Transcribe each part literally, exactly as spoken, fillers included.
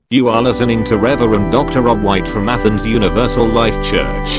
You are listening to Reverend Doctor Rob White from Athens Universal Life Church.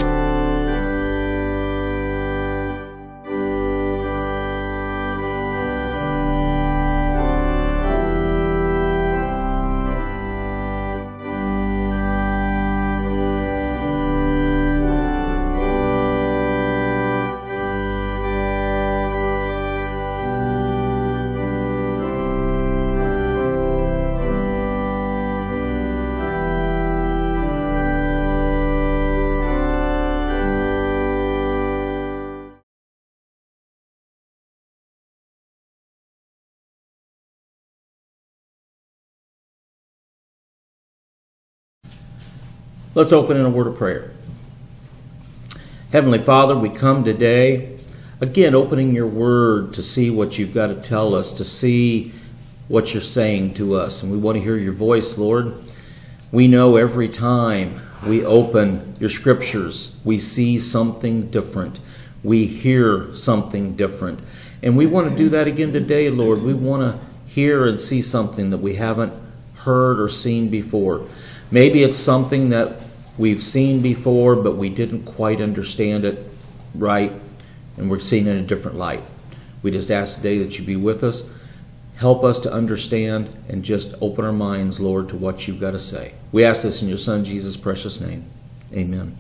Let's open in a word of prayer. Heavenly Father, we come today, again, opening your word to see what you've got to tell us, to see what you're saying to us. And we want to hear your voice, Lord. We know every time we open your scriptures, we see something different. We hear something different. And we want to do that again today, Lord. We want to hear and see something that we haven't heard or seen before. Maybe it's something that we've seen before, but we didn't quite understand it right, and we're seeing it in a different light. We just ask today that you be with us, help us to understand, and just open our minds, Lord, to what you've got to say. We ask this in your Son, Jesus' precious name. Amen.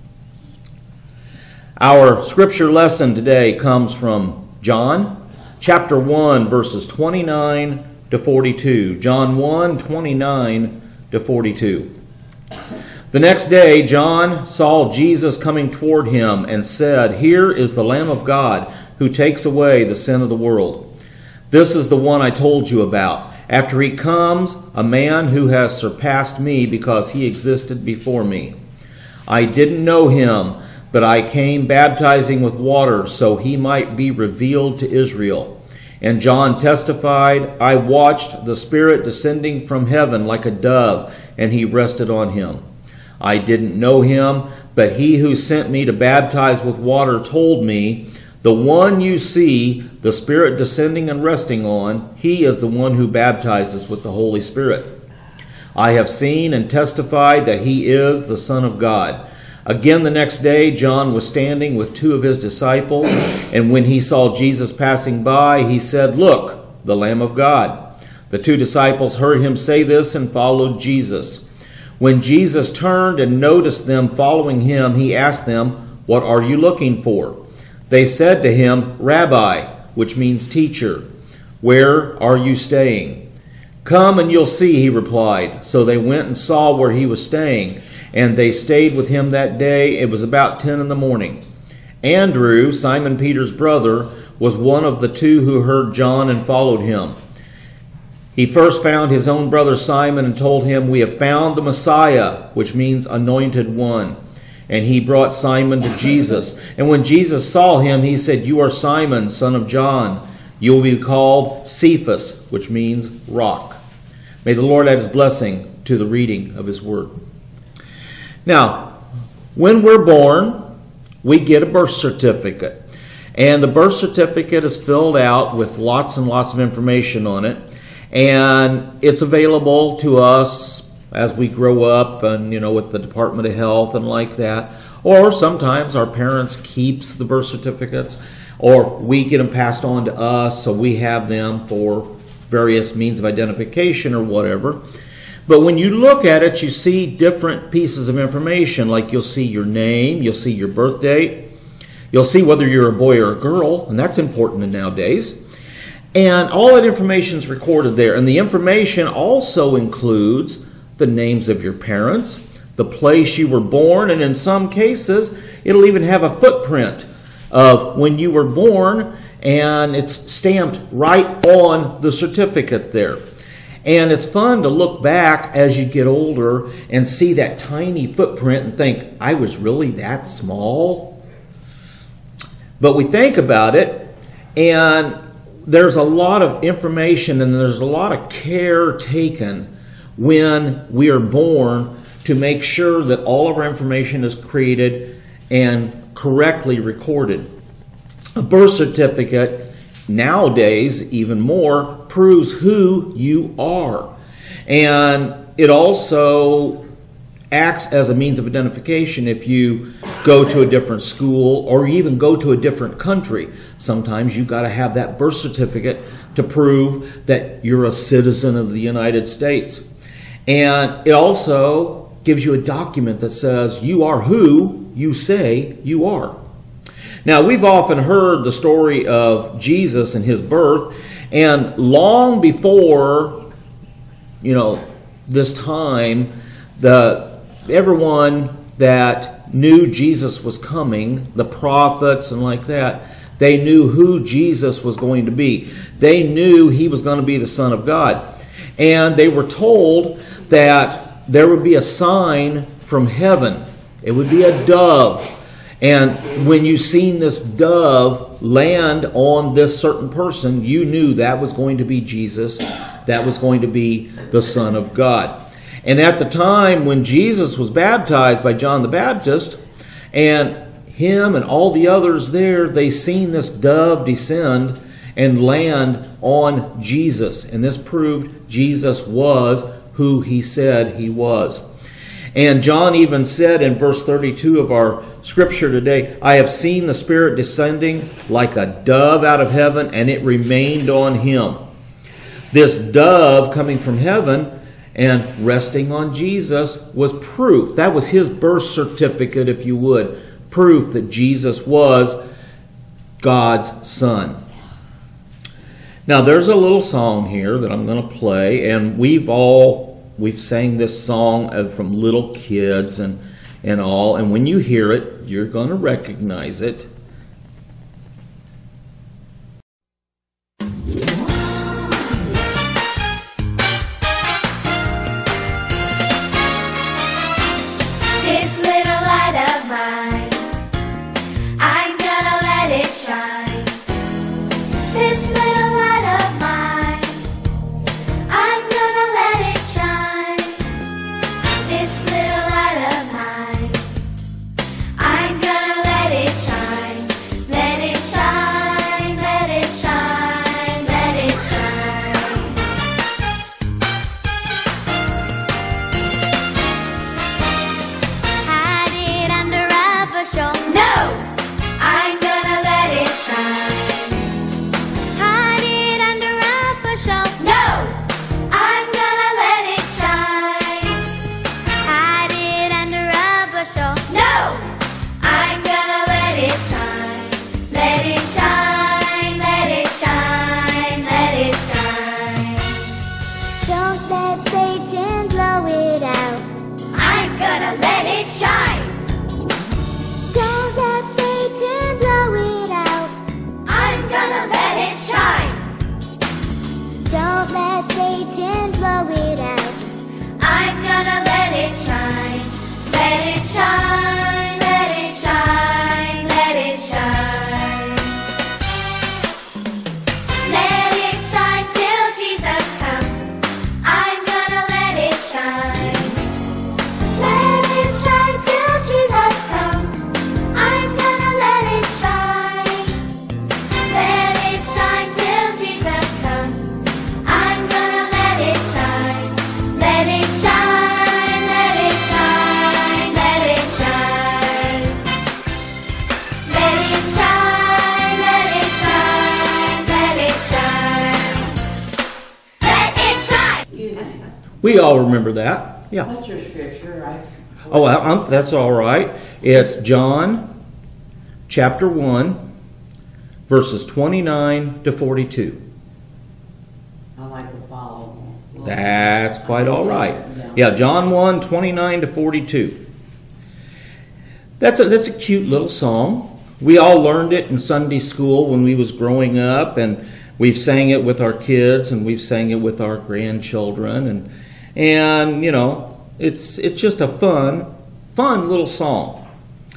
Our scripture lesson today comes from John, chapter one, verses twenty-nine to forty-two. John one, twenty-nine to forty-two. The next day, John saw Jesus coming toward him and said, "Here is the Lamb of God who takes away the sin of the world. This is the one I told you about. After he comes, a man who has surpassed me because he existed before me. I didn't know him, but I came baptizing with water so he might be revealed to Israel." And John testified, "I watched the Spirit descending from heaven like a dove, and he rested on him. I didn't know him, but he who sent me to baptize with water told me, 'The one you see the Spirit descending and resting on, he is the one who baptizes with the Holy Spirit. I have seen and testified that he is the Son of God.' Again the next day, John was standing with two of his disciples, and when he saw Jesus passing by, he said, 'Look, the Lamb of God.' The two disciples heard him say this and followed Jesus. When Jesus turned and noticed them following him, he asked them, 'What are you looking for?' They said to him, 'Rabbi,' which means teacher, 'where are you staying?' 'Come and you'll see,' he replied. So they went and saw where he was staying, and they stayed with him that day. It was about ten in the morning. Andrew, Simon Peter's brother, was one of the two who heard John and followed him. He first found his own brother Simon and told him, 'We have found the Messiah,' which means anointed one. And he brought Simon to Jesus. And when Jesus saw him, he said, 'You are Simon, son of John. You will be called Cephas,' which means rock." May the Lord add his blessing to the reading of his word. Now, when we're born, we get a birth certificate. And the birth certificate is filled out with lots and lots of information on it. And it's available to us as we grow up and, you know, with the Department of Health and like that. Or sometimes our parents keeps the birth certificates, or we get them passed on to us, so we have them for various means of identification or whatever. But when you look at it, you see different pieces of information, like you'll see your name, you'll see your birth date, you'll see whether you're a boy or a girl, and that's important nowadays. And all that information is recorded there. And the information also includes the names of your parents, the place you were born, and in some cases, it'll even have a footprint of when you were born, and it's stamped right on the certificate there. And it's fun to look back as you get older and see that tiny footprint and think, I was really that small? But we think about it, and there's a lot of information and there's a lot of care taken when we are born to make sure that all of our information is created and correctly recorded. A birth certificate, nowadays even more, proves who you are. And it also acts as a means of identification if you go to a different school or even go to a different country. Sometimes you've got to have that birth certificate to prove that you're a citizen of the United States. And it also gives you a document that says you are who you say you are. Now, we've often heard the story of Jesus and his birth, and long before, you know, this time, the everyone that knew Jesus was coming, the prophets and like that, they knew who Jesus was going to be. They knew he was going to be the Son of God. And they were told that there would be a sign from heaven. It would be a dove. And when you seen this dove land on this certain person, you knew that was going to be Jesus. That was going to be the Son of God. And at the time when Jesus was baptized by John the Baptist, and him and all the others there, they seen this dove descend and land on Jesus. And this proved Jesus was who he said he was. And John even said in verse thirty-two of our scripture today, I have seen the Spirit descending like a dove out of heaven, and it remained on him. This dove coming from heaven and resting on Jesus was proof. That was his birth certificate, if you would. Proof that Jesus was God's Son. Now, there's a little song here that I'm going to play, and we've all, we've sang this song from little kids and, and all, and when you hear it, you're going to recognize it. We all remember that. Yeah. What's your scripture? I... Oh, I'm, that's all right. It's John chapter one, verses twenty-nine to forty-two. I like to follow. That's quite all right. Yeah, John one, twenty-nine to forty-two. That's a, that's a cute little song. We all learned it in Sunday school when we was growing up, and we've sang it with our kids, and we've sang it with our grandchildren, and and you know, it's it's just a fun, fun little song.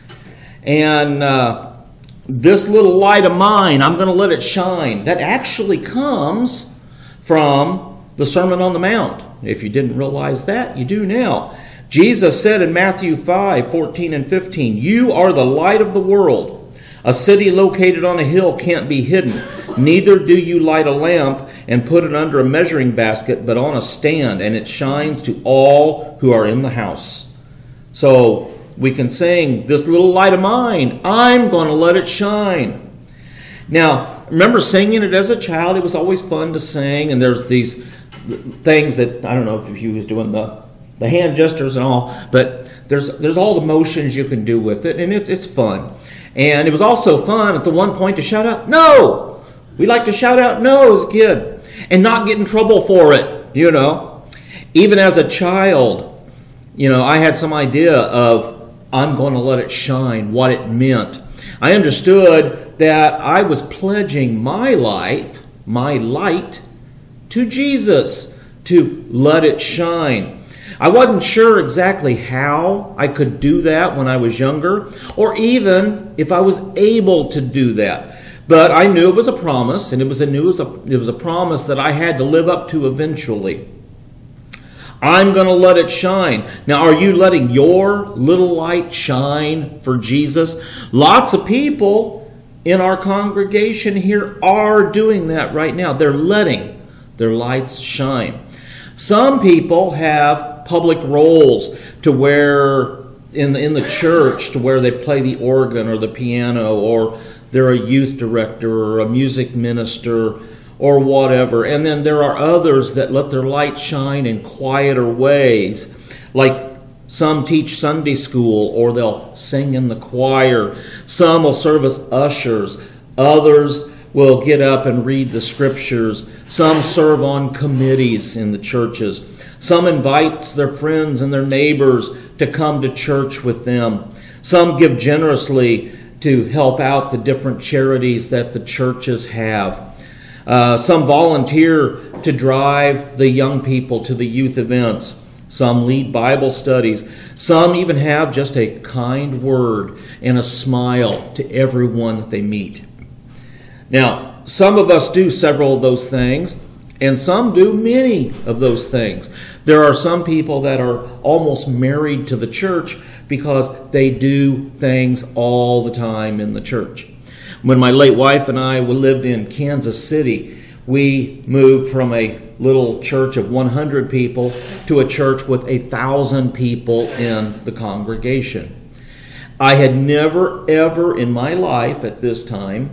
And uh, this little light of mine, I'm going to let it shine. That actually comes from the Sermon on the Mount. If you didn't realize that, you do now. Jesus said in Matthew five, fourteen and fifteen, "You are the light of the world. A city located on a hill can't be hidden. Neither do you light a lamp and put it under a measuring basket, but on a stand, and it shines to all who are in the house. So we can sing, this little light of mine, I'm going to let it shine. Now, remember singing it as a child? It was always fun to sing, and there's these things that, I don't know if he was doing the, the hand gestures and all, but there's there's all the motions you can do with it, and it's it's fun. And it was also fun at the one point to shout out, no! We like to shout out no as a kid, and not get in trouble for it, you know. Even as a child, you know, I had some idea of, I'm going to let it shine, what it meant. I understood that I was pledging my life, my light, to Jesus, to let it shine. I wasn't sure exactly how I could do that when I was younger, or even if I was able to do that. But I knew it was a promise, and it was a, it was a, it was a promise that I had to live up to eventually. I'm going to let it shine. Now, are you letting your little light shine for Jesus? Lots of people in our congregation here are doing that right now. They're letting their lights shine. Some people have public roles to where in the, in the church to where they play the organ or the piano, or they're a youth director or a music minister or whatever. And then there are others that let their light shine in quieter ways, like some teach Sunday school, or they'll sing in the choir. Some will serve as ushers. Others will get up and read the scriptures. Some serve on committees in the churches. Some invite their friends and their neighbors to come to church with them. Some give generously to help out the different charities that the churches have. Uh, some volunteer to drive the young people to the youth events. Some lead Bible studies. Some even have just a kind word and a smile to everyone that they meet. Now, some of us do several of those things, and some do many of those things. There are some people that are almost married to the church because they do things all the time in the church. When my late wife and I lived in Kansas City, we moved from a little church of one hundred people to a church with a thousand people in the congregation. I had never, ever in my life at this time,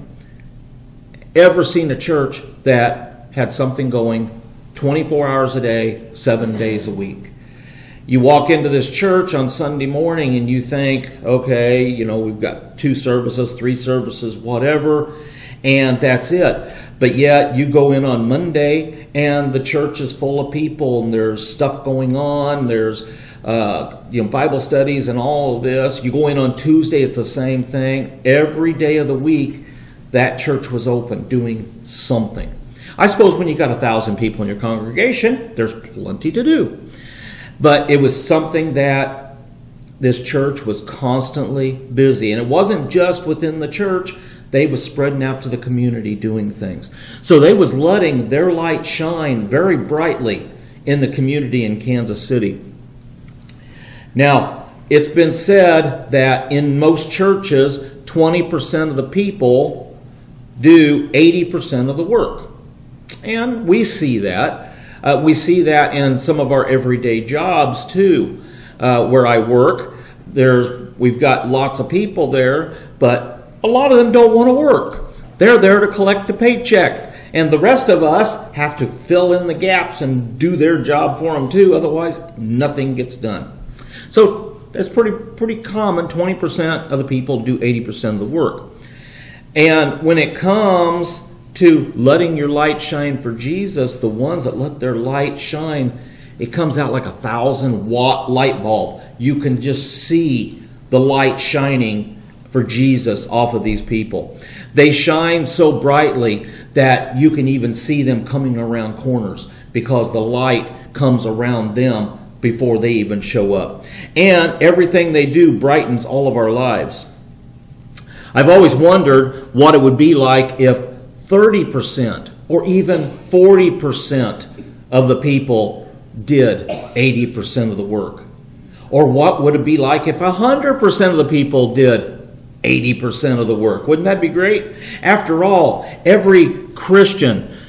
ever seen a church that had something going twenty-four hours a day, seven days a week. You walk into this church on Sunday morning and you think, okay, you know, we've got two services, three services, whatever, and that's it. But yet you go in on Monday and the church is full of people and there's stuff going on. There's uh, you know, Bible studies and all of this. You go in on Tuesday, it's the same thing. Every day of the week, that church was open doing something. I suppose when you got a thousand people in your congregation, there's plenty to do. But it was something that this church was constantly busy. And it wasn't just within the church. They was spreading out to the community doing things. So they was letting their light shine very brightly in the community in Kansas City. Now, it's been said that in most churches, twenty percent of the people do eighty percent of the work. And we see that. Uh, we see that in some of our everyday jobs too. Uh, where I work, there's we've got lots of people there, but a lot of them don't want to work. They're there to collect a paycheck. And the rest of us have to fill in the gaps and do their job for them too. Otherwise, nothing gets done. So that's pretty pretty common. twenty percent of the people do eighty percent of the work. And when it comes to letting your light shine for Jesus, the ones that let their light shine, it comes out like a thousand watt light bulb. You can just see the light shining for Jesus off of these people. They shine so brightly that you can even see them coming around corners because the light comes around them before they even show up. And everything they do brightens all of our lives. I've always wondered what it would be like if thirty percent or even forty percent of the people did eighty percent of the work. Or what would it be like if one hundred percent of the people did eighty percent of the work? Wouldn't that be great? After all, every Christian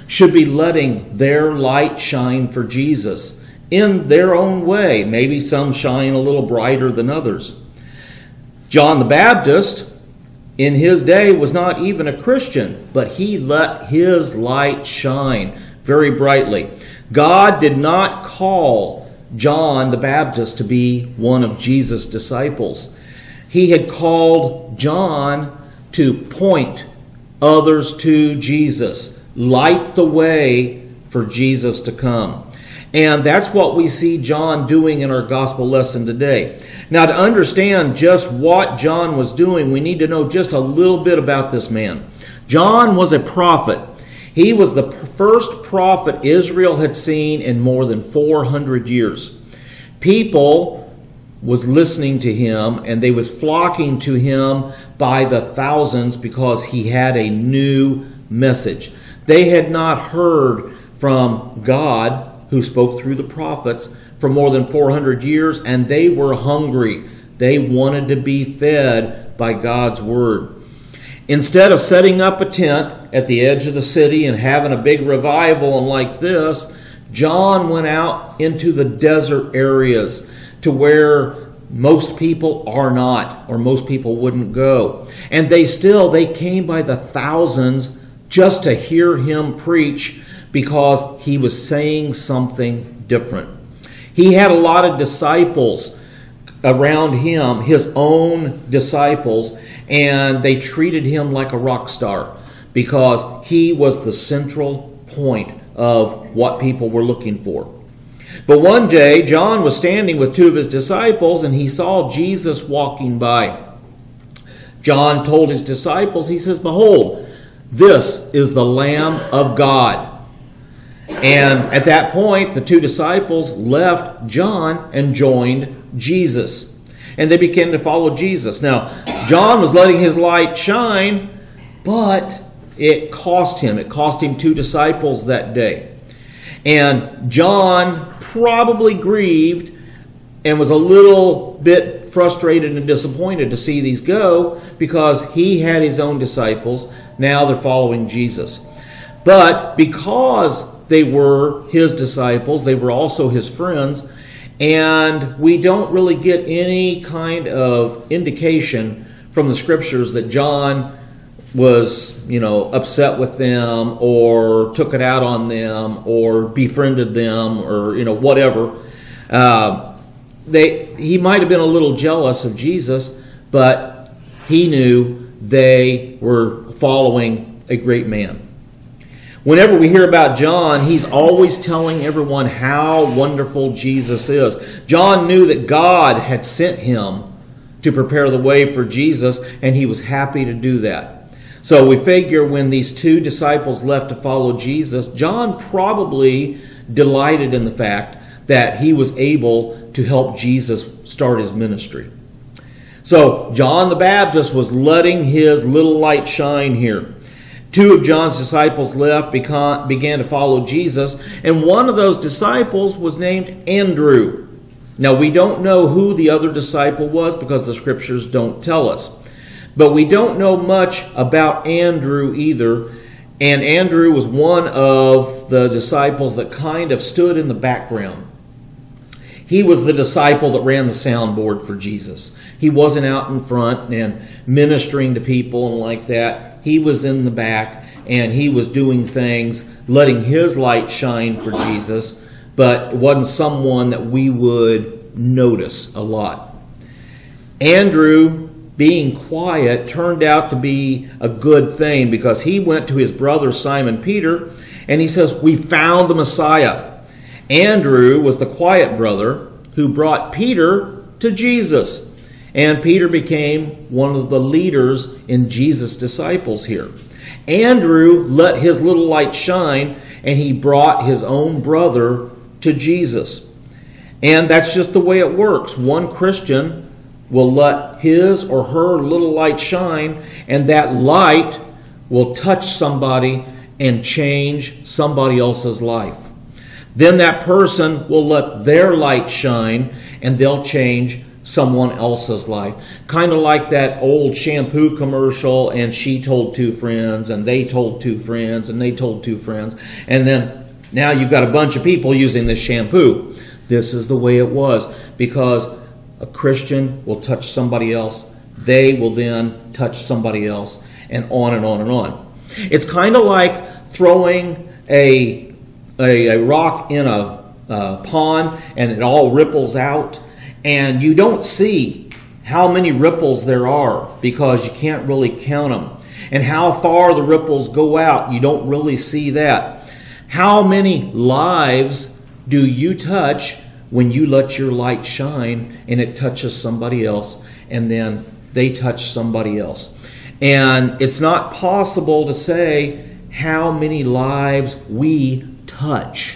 should be letting their light shine for Jesus in their own way. Maybe some shine a little brighter than others. John the Baptist, in his day, was not even a Christian, but he let his light shine very brightly. God did not call John the Baptist to be one of Jesus' disciples. He had called John to point others to Jesus, light the way for Jesus to come. And that's what we see John doing in our gospel lesson today. Now, to understand just what John was doing, we need to know just a little bit about this man. John was a prophet. He was the first prophet Israel had seen in more than four hundred years. People was listening to him, and they was flocking to him by the thousands because he had a new message. They had not heard from God, who spoke through the prophets, for more than four hundred years, and they were hungry. They wanted to be fed by God's word. Instead of setting up a tent at the edge of the city and having a big revival and like this, John went out into the desert areas to where most people are not, or most people wouldn't go. And they still, they came by the thousands just to hear him preach because he was saying something different. He had a lot of disciples around him, his own disciples, and they treated him like a rock star because he was the central point of what people were looking for. But one day, John was standing with two of his disciples, and he saw Jesus walking by. John told his disciples, he says, "Behold, this is the Lamb of God." And at that point, the two disciples left John and joined Jesus. And they began to follow Jesus. Now, John was letting his light shine, but it cost him. It cost him two disciples that day. And John probably grieved and was a little bit frustrated and disappointed to see these go because he had his own disciples. Now they're following Jesus. But because they were his disciples, they were also his friends, and we don't really get any kind of indication from the scriptures that John was, you know, upset with them or took it out on them or befriended them or, you know, whatever. Uh, they he might have been a little jealous of Jesus, but he knew they were following a great man. Whenever we hear about John, he's always telling everyone how wonderful Jesus is. John knew that God had sent him to prepare the way for Jesus, and he was happy to do that. So we figure when these two disciples left to follow Jesus, John probably delighted in the fact that he was able to help Jesus start his ministry. So John the Baptist was letting his little light shine here. Two of John's disciples left, began to follow Jesus, and one of those disciples was named Andrew. Now, we don't know who the other disciple was because the scriptures don't tell us. But we don't know much about Andrew either, and Andrew was one of the disciples that kind of stood in the background. He was the disciple that ran the soundboard for Jesus. He wasn't out in front and ministering to people and like that. He was in the back, and he was doing things, letting his light shine for Jesus, but it wasn't someone that we would notice a lot. Andrew, being quiet, turned out to be a good thing because he went to his brother Simon Peter, and he says, "We found the Messiah." Andrew was the quiet brother who brought Peter to Jesus. And Peter became one of the leaders in Jesus' disciples here. Andrew let his little light shine, and he brought his own brother to Jesus. And that's just the way it works. One Christian will let his or her little light shine, and that light will touch somebody and change somebody else's life. Then that person will let their light shine, and they'll change someone else's life. Kind of like that old shampoo commercial, and she told two friends, and they told two friends, and they told two friends. And then now you've got a bunch of people using this shampoo. This is the way it was, because a Christian will touch somebody else. They will then touch somebody else, and on and on and on. It's kind of like throwing a, a, a rock in a, a pond, and it all ripples out. And you don't see how many ripples there are because you can't really count them. And how far the ripples go out, you don't really see that. How many lives do you touch when you let your light shine and it touches somebody else, and then they touch somebody else? And it's not possible to say how many lives we touch.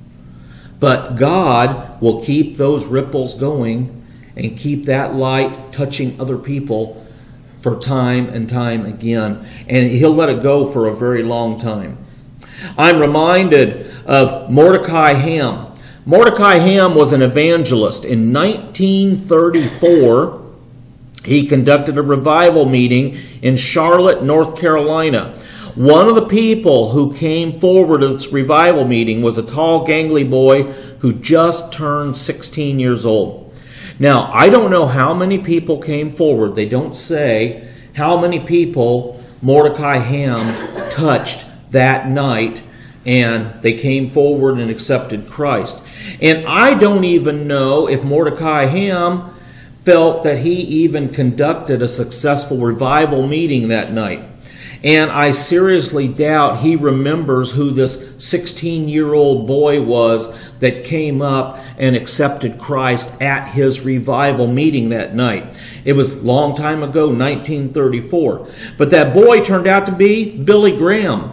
But God will keep those ripples going and keep that light touching other people for time and time again. And He'll let it go for a very long time. I'm reminded of Mordecai Ham. Mordecai Ham was an evangelist. In nineteen thirty-four, he conducted a revival meeting in Charlotte, North Carolina. One of the people who came forward to this revival meeting was a tall, gangly boy who just turned sixteen years old. Now, I don't know how many people came forward. They don't say how many people Mordecai Ham touched that night, and they came forward and accepted Christ. And I don't even know if Mordecai Ham felt that he even conducted a successful revival meeting that night. And I seriously doubt he remembers who this sixteen-year-old boy was that came up and accepted Christ at his revival meeting that night. It was a long time ago, nineteen thirty-four. But that boy turned out to be Billy Graham.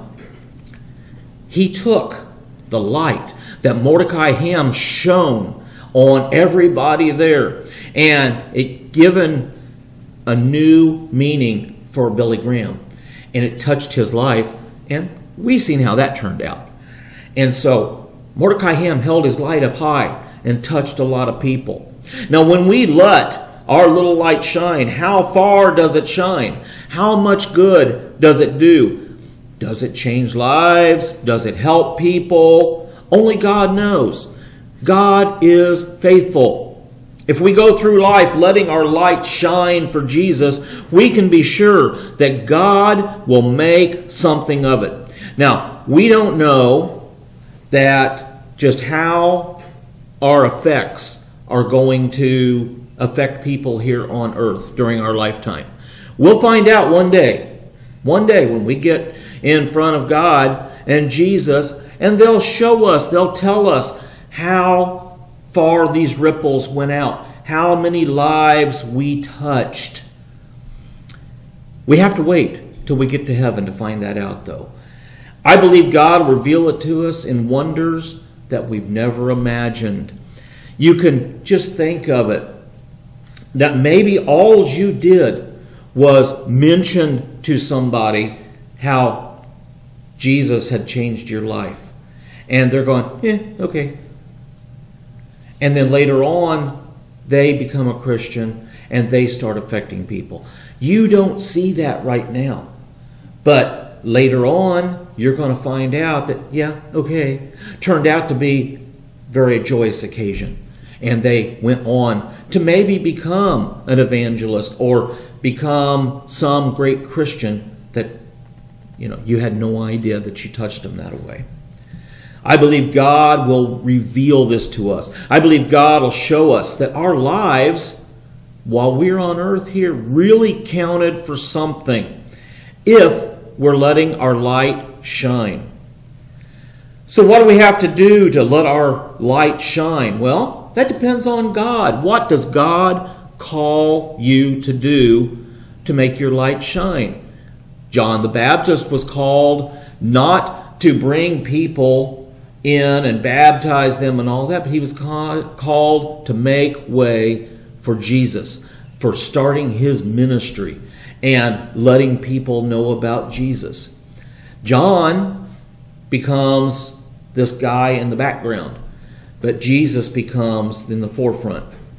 He took the light that Mordecai Ham shone on everybody there, and it given a new meaning for Billy Graham. And it touched his life, and we've seen how that turned out. And so Mordecai Ham held his light up high and touched a lot of people. Now, when we let our little light shine, how far does it shine? How much good does it do? Does it change lives? Does it help people? Only God knows. God is faithful. If we go through life letting our light shine for Jesus, we can be sure that God will make something of it. Now, we don't know that just how our effects are going to affect people here on earth during our lifetime. We'll find out one day. One day when we get in front of God and Jesus, and they'll show us, they'll tell us how far these ripples went out, how many lives we touched. We have to wait till we get to heaven to find that out, though. I believe God will reveal it to us in wonders that we've never imagined. You can just think of it, that maybe all you did was mention to somebody how Jesus had changed your life. And they're going, yeah, okay. And then later on, they become a Christian and they start affecting people. You don't see that right now. But later on, you're going to find out that, yeah, okay, turned out to be a very joyous occasion. And they went on to maybe become an evangelist or become some great Christian that, you know, you had no idea that you touched them that way. I believe God will reveal this to us. I believe God will show us that our lives, while we're on earth here, really counted for something if we're letting our light shine. So what do we have to do to let our light shine? Well, that depends on God. What does God call you to do to make your light shine? John the Baptist was called not to bring people in and baptize them and all that, but he was called to make way for Jesus, for starting his ministry and letting people know about Jesus. John becomes this guy in the background, but Jesus becomes in the forefront.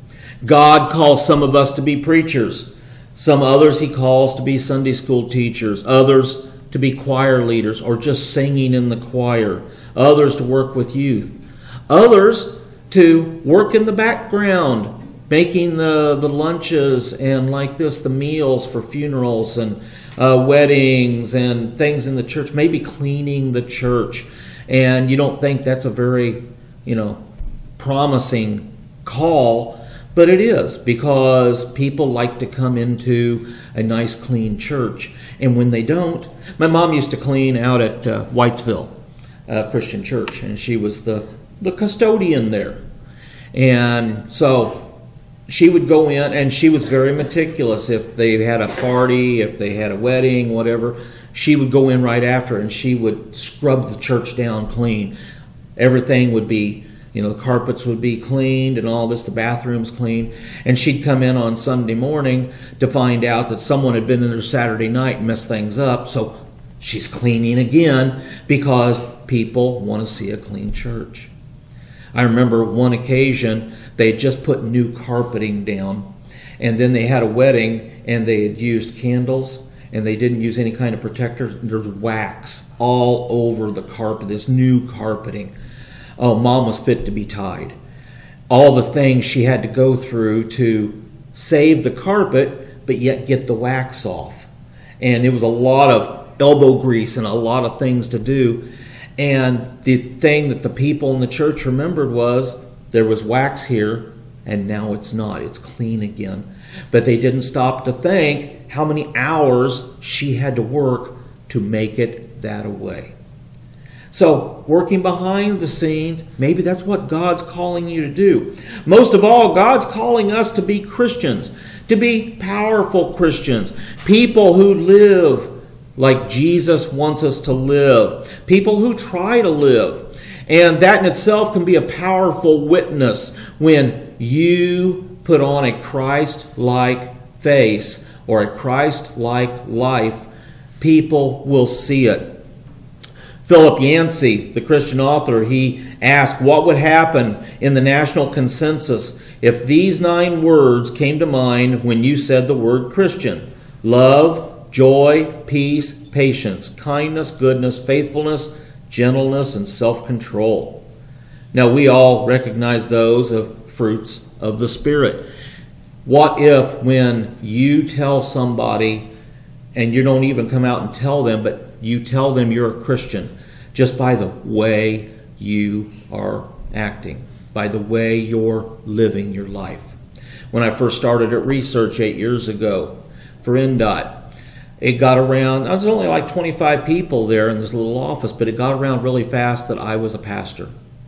God calls some of us to be preachers. Some others he calls to be Sunday school teachers. Others to be choir leaders or just singing in the choir. Others to work with youth. Others to work in the background, making the, the lunches and like this, the meals for funerals and uh, weddings and things in the church. Maybe cleaning the church. And you don't think that's a very, you know, promising call. But it is, because people like to come into a nice clean church. And when they don't, my mom used to clean out at uh, Whitesville uh, Christian Church, and she was the, the custodian there. And so she would go in, and she was very meticulous. If they had a party, if they had a wedding, whatever, she would go in right after, and she would scrub the church down clean. Everything would be, you know, the carpets would be cleaned and all this, the bathrooms cleaned. And she'd come in on Sunday morning to find out that someone had been in there Saturday night and messed things up. So she's cleaning again because people want to see a clean church. I remember one occasion they had just put new carpeting down, and then they had a wedding and they had used candles and they didn't use any kind of protectors. There's wax all over the carpet, this new carpeting. Oh, Mom was fit to be tied. All the things she had to go through to save the carpet, but yet get the wax off. And it was a lot of elbow grease and a lot of things to do. And the thing that the people in the church remembered was there was wax here, and now it's not. It's clean again. But they didn't stop to think how many hours she had to work to make it that way. So, working behind the scenes, maybe that's what God's calling you to do. Most of all, God's calling us to be Christians, to be powerful Christians, people who live like Jesus wants us to live, people who try to live. And that in itself can be a powerful witness when you put on a Christ-like face or a Christ-like life. People will see it. Philip Yancey, the Christian author, he asked what would happen in the national consensus if these nine words came to mind when you said the word Christian. Love, joy, peace, patience, kindness, goodness, faithfulness, gentleness, and self-control. Now, we all recognize those as fruits of the Spirit. What if when you tell somebody, and you don't even come out and tell them, but you tell them you're a Christian just by the way you are acting, by the way you're living your life. When I first started at research eight years ago for N D O T, it got around, there was only like twenty-five people there in this little office, but it got around really fast that I was a pastor.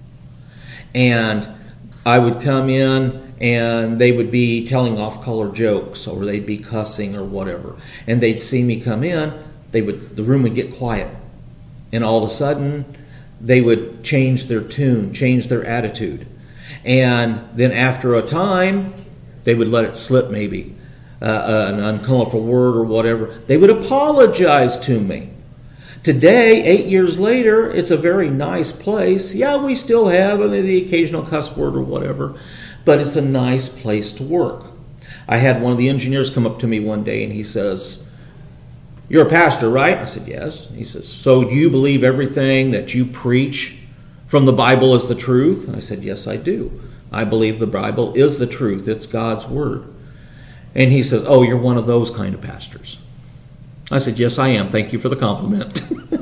And I would come in and they would be telling off-color jokes, or they'd be cussing or whatever. And they'd see me come in, they would the room would get quiet. And all of a sudden, they would change their tune, change their attitude. And then after a time, they would let it slip maybe, uh, an uncolorful word or whatever. They would apologize to me. Today, eight years later, it's a very nice place. Yeah, we still have the occasional cuss word or whatever, but it's a nice place to work. I had one of the engineers come up to me one day and he says, "You're a pastor, right?" I said, "Yes." He says, "So do you believe everything that you preach from the Bible is the truth?" I said, "Yes, I do. I believe the Bible is the truth. It's God's Word." And he says, "Oh, you're one of those kind of pastors." I said, "Yes, I am. Thank you for the compliment."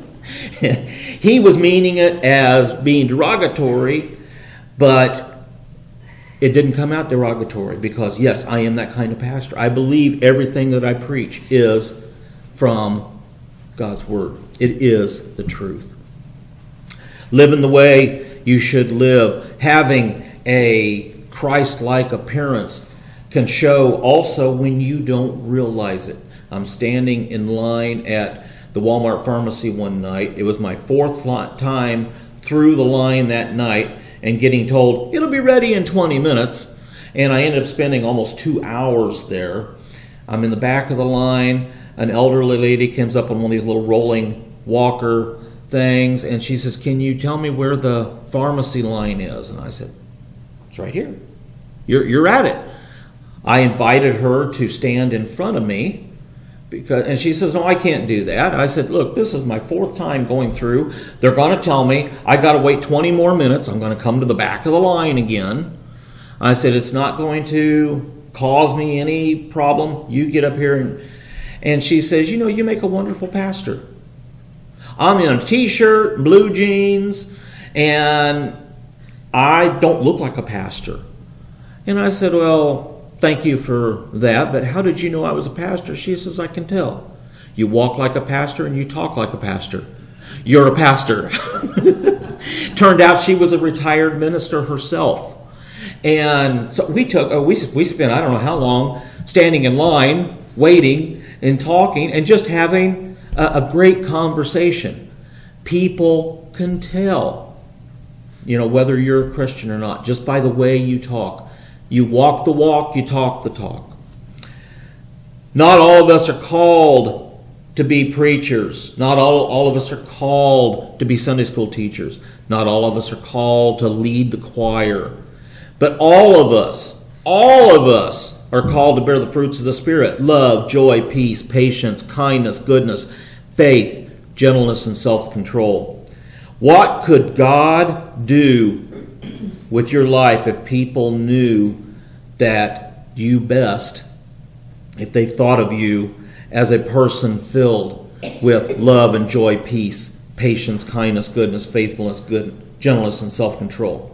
He was meaning it as being derogatory, but it didn't come out derogatory because, yes, I am that kind of pastor. I believe everything that I preach is from God's Word. It is the truth. Living the way you should live, having a Christ-like appearance, can show also when you don't realize it. I'm standing in line at the Walmart pharmacy one night. It was my fourth time through the line that night and getting told, "It'll be ready in twenty minutes. And I ended up spending almost two hours there. I'm in the back of the line. An elderly lady comes up on one of these little rolling walker things, and she says, "Can you tell me where the pharmacy line is?" And I said, "It's right here. You're, you're at it." I invited her to stand in front of me, because, and she says, "No, I can't do that." I said, "Look, this is my fourth time going through. They're going to tell me I got to wait twenty more minutes. I'm going to come to the back of the line again." I said, "It's not going to cause me any problem. You get up here." And, and she says, "You know, you make a wonderful pastor. I'm in a t-shirt, blue jeans, and I don't look like a pastor." And I said, "Well, thank you for that, but how did you know I was a pastor?" She says, "I can tell. You walk like a pastor and you talk like a pastor. You're a pastor." Turned out she was a retired minister herself. And so we took, oh, we, we spent, I don't know how long, standing in line, waiting and talking and just having a, a great conversation. People can tell, you know, whether you're a Christian or not, just by the way you talk. You walk the walk, you talk the talk. Not all of us are called to be preachers. Not all, all of us are called to be Sunday school teachers. Not all of us are called to lead the choir. But all of us, all of us are called to bear the fruits of the Spirit: love, joy, peace, patience, kindness, goodness, faith, gentleness, and self-control. What could God do with your life if people knew that you best, if they thought of you as a person filled with love and joy, peace, patience, kindness, goodness, faithfulness, good, gentleness, and self-control?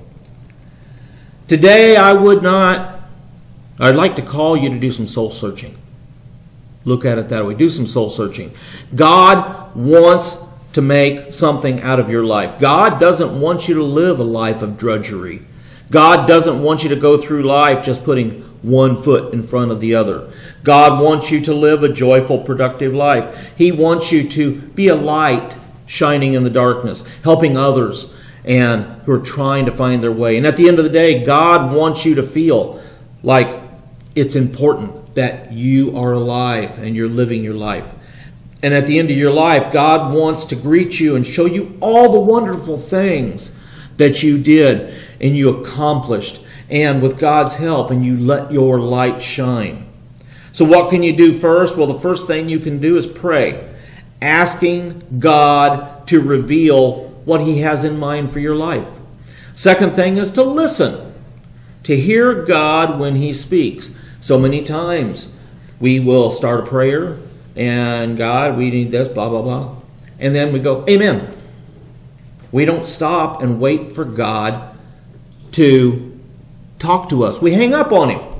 Today, I would not, I'd like to call you to do some soul searching. Look at it that way. Do some soul searching. God wants to make something out of your life. God doesn't want you to live a life of drudgery. God doesn't want you to go through life just putting one foot in front of the other. God wants you to live a joyful, productive life. He wants you to be a light shining in the darkness, helping others and who are trying to find their way. And at the end of the day, God wants you to feel like it's important that you are alive and you're living your life. And at the end of your life, God wants to greet you and show you all the wonderful things that you did and you accomplished. And with God's help, and you let your light shine. So what can you do first? Well, the first thing you can do is pray, asking God to reveal what He has in mind for your life. Second thing is to listen, to hear God when He speaks. So many times we will start a prayer, and God, we need this, blah, blah, blah. And then we go, amen. We don't stop and wait for God to talk to us. We hang up on Him.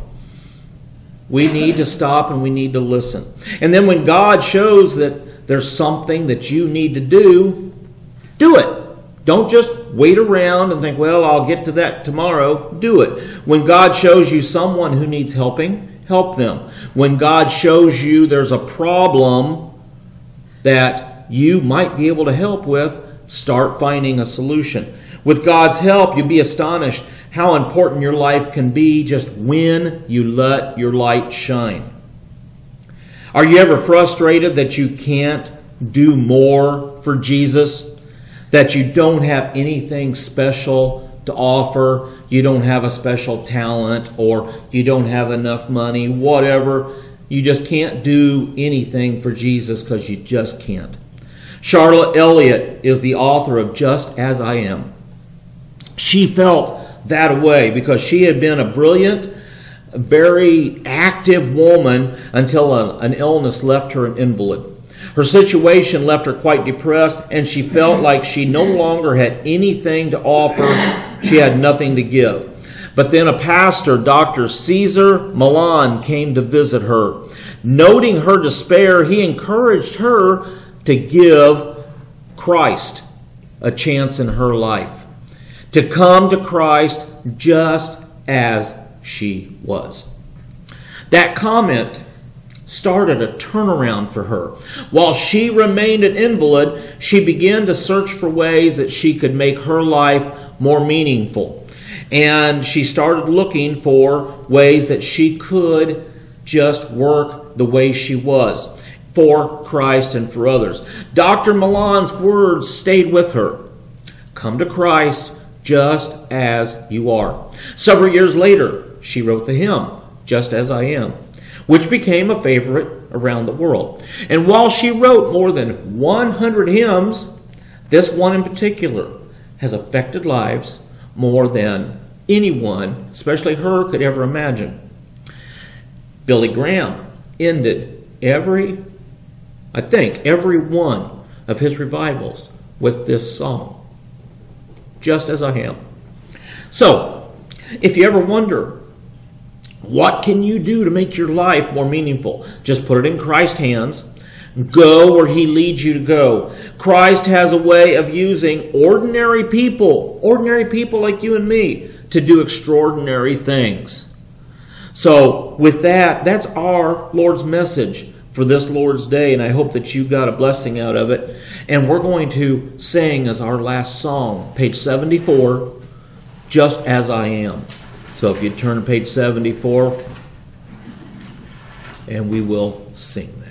We need to stop and we need to listen. And then when God shows that there's something that you need to do, do it. Don't just wait around and think, well, I'll get to that tomorrow. Do it. When God shows you someone who needs helping, help them. When God shows you there's a problem that you might be able to help with, start finding a solution. With God's help, you'll be astonished how important your life can be just when you let your light shine. Are you ever frustrated that you can't do more for Jesus? That you don't have anything special to offer? You don't have a special talent, or you don't have enough money, whatever. You just can't do anything for Jesus because you just can't. Charlotte Elliott is the author of Just As I Am. She felt that way because she had been a brilliant, very active woman until a, an illness left her an invalid. Her situation left her quite depressed, and she felt like she no longer had anything to offer. She had nothing to give. But then a pastor, Doctor Caesar Milan, came to visit her. Noting her despair, he encouraged her to give Christ a chance in her life, to come to Christ just as she was. That comment started a turnaround for her. While she remained an invalid, she began to search for ways that she could make her life more meaningful. And she started looking for ways that she could just work the way she was for Christ and for others. Doctor Milan's words stayed with her. Come to Christ just as you are. Several years later, she wrote the hymn, Just As I Am, which became a favorite around the world. And while she wrote more than one hundred hymns, this one in particular has affected lives more than anyone, especially her, could ever imagine. Billy Graham ended every, I think, every one of his revivals with this song, Just As I Am. So, if you ever wonder, what can you do to make your life more meaningful? Just put it in Christ's hands. Go where He leads you to go. Christ has a way of using ordinary people, ordinary people like you and me, to do extraordinary things. So with that, that's our Lord's message for this Lord's Day, and I hope that you got a blessing out of it. And we're going to sing as our last song, page seventy-four, Just As I Am. So if you turn to page seventy-four, and we will sing that.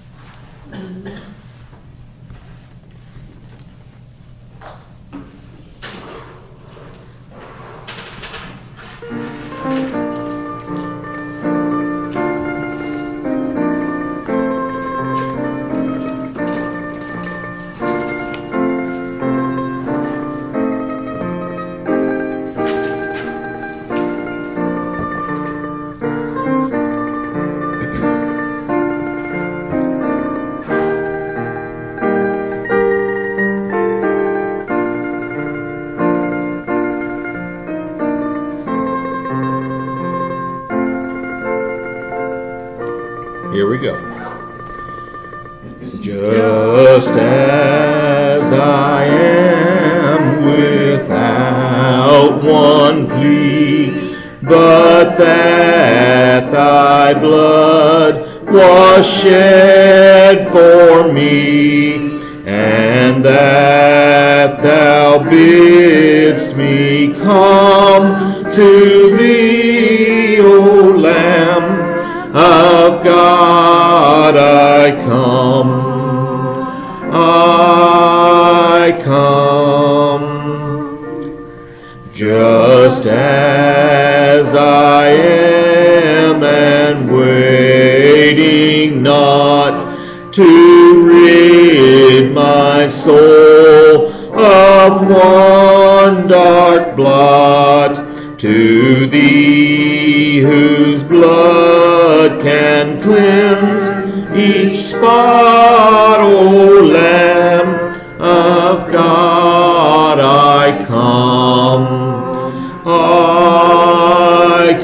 Here we go. Just as I am, without one plea, but that thy blood was shed for me, and that thou bidst me come to thee, O Lamb of God, I come, I come, just as I am, and waiting not to rid my soul of one dark blot, to thee whose blood can cleanse each spot, O Lamb of God, I come, I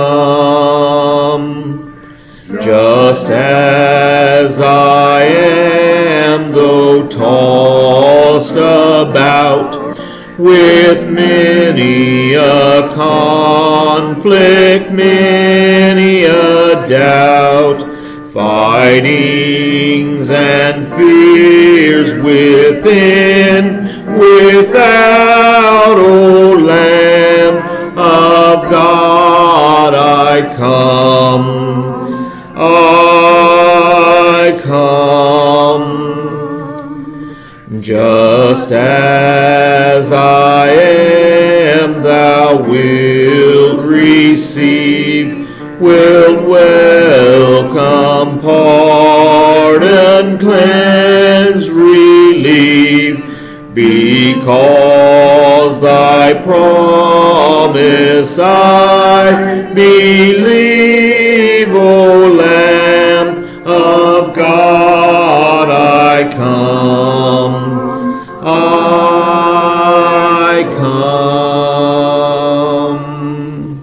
come, just as I am, though tossed about with many a conflict, many a doubt, fightings and fears within, without, O Lamb of God, I come, I come, just as I am, thou wilt receive, wilt welcome, pardon, cleanse, relieve, because thy promise I believe, O Lamb of God, I come, I come.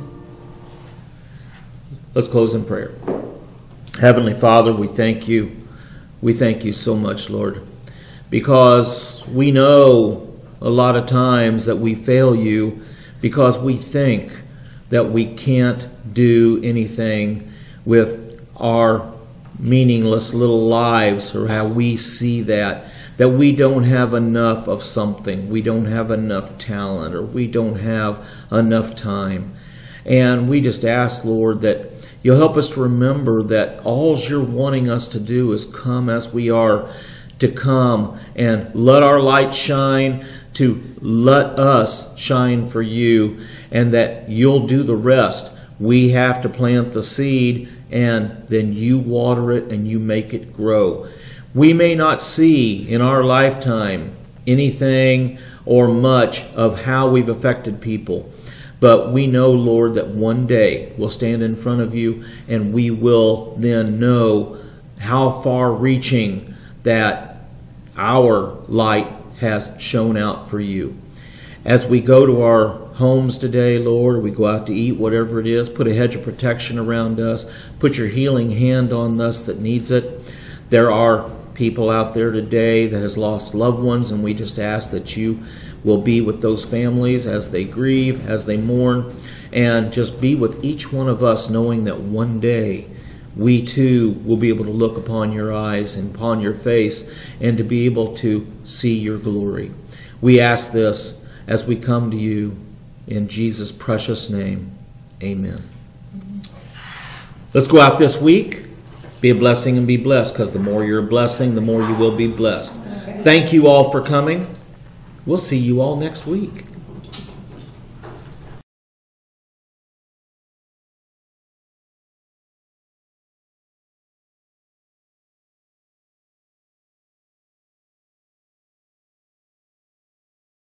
Let's close in prayer. Heavenly Father, we thank you. We thank you so much, Lord, because we know a lot of times that we fail you because we think that we can't do anything with our meaningless little lives, or how we see that, that we don't have enough of something, we don't have enough talent, or we don't have enough time. And we just ask, Lord, that you'll help us to remember that all you're wanting us to do is come as we are, to come and let our light shine, to let us shine for you, and that you'll do the rest We have to plant the seed, and then you water it and you make it grow. We may not see in our lifetime anything or much of how we've affected people, but we know, Lord, that one day we'll stand in front of you and we will then know how far-reaching that our light has shone out for you. As we go to our homes today, Lord, we go out to eat, whatever it is, put a hedge of protection around us. Put your healing hand on us that needs it. There are people out there today that has lost loved ones, and we just ask that you will be with those families as they grieve, as they mourn, and just be with each one of us, knowing that one day we too will be able to look upon your eyes and upon your face and to be able to see your glory. We ask this as we come to you in Jesus' precious name. Amen. Let's go out this week. Be a blessing and be blessed, because the more you're a blessing, the more you will be blessed. Thank you all for coming. We'll see you all next week.